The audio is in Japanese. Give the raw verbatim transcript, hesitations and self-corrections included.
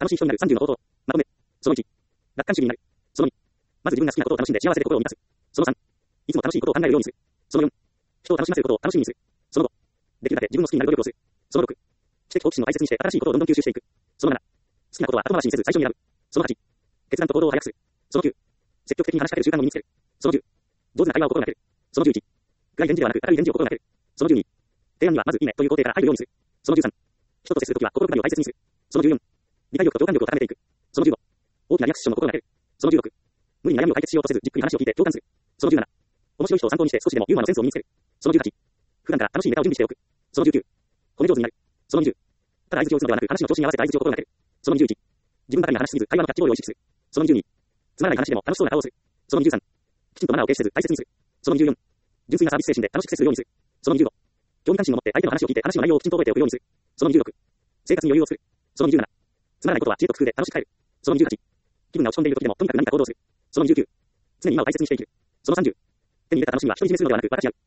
楽しい人になるさんじゅうの方法。まとめ。そのいち。楽観主義になる。そのに。まず自分が好きなことを楽しんで幸せで心を満たす。そのさん。いつも楽しいことを考えるようにする。そのよん。人を楽しませることを楽しみにする。そのご。できるだけ自分の好きになる努力をする。そのろく。知的好奇心を大切にして新しいことをどんどん吸収していく。そのなな。好きなことは後回しにせず最初に選ぶ。そのはち。決断と行動を早くする。そのきゅう。積極的に話しかける習慣を身につける。そのじゅう。上手な会話を心がける。そのじゅういち。暗い返事ではなく明るい返事を心がける。そのじゅうに。提案にはまずいいねという肯定から入るようにする。そのじゅうさん。人と接するときは心配りを大切にする。そのじゅうよん。理解力と共感力を高めていく。そのじゅうご。大きなリアクションを心がける。そのじゅうろく。無理に悩みを解決しようとせずじっくり話を聞いて共感する。そのじゅうなな。面白い人を参考にして少しでもユーモアのセンスを身につける。そのじゅうはち。普段から楽しいネタを準備しておく。そのじゅうきゅう。褒め上手になる。そのにじゅう。ただ相槌を打つのではなく話の調子に合わせて相槌を心がける。そのにじゅういち。自分ばかりが話しすぎず会話のキャッチボールを意識する。そのにじゅうに。つまらない話でも楽しそうな顔をする。そのにじゅうさん。きちんとマナーを軽視せず大切にする。そのにじゅうよん。純粋なサービス精神で楽しく接するようにする。そのにじゅうご。興味関心を持って相手の話を聞いて話の内容をきちんと覚えておくようにする。そのにじゅうろく。生活に余裕を作る。そのにじゅうなな。つまらないことは知恵と工夫で楽しく変える。そのにじゅうはち。気分が落ち込んでいる時でもとにかく何か行動する。そのにじゅうきゅう。常に今を大切にして生きる。そのさんじゅう。手に入れた楽しみは独り占めするのではなく分かち合う。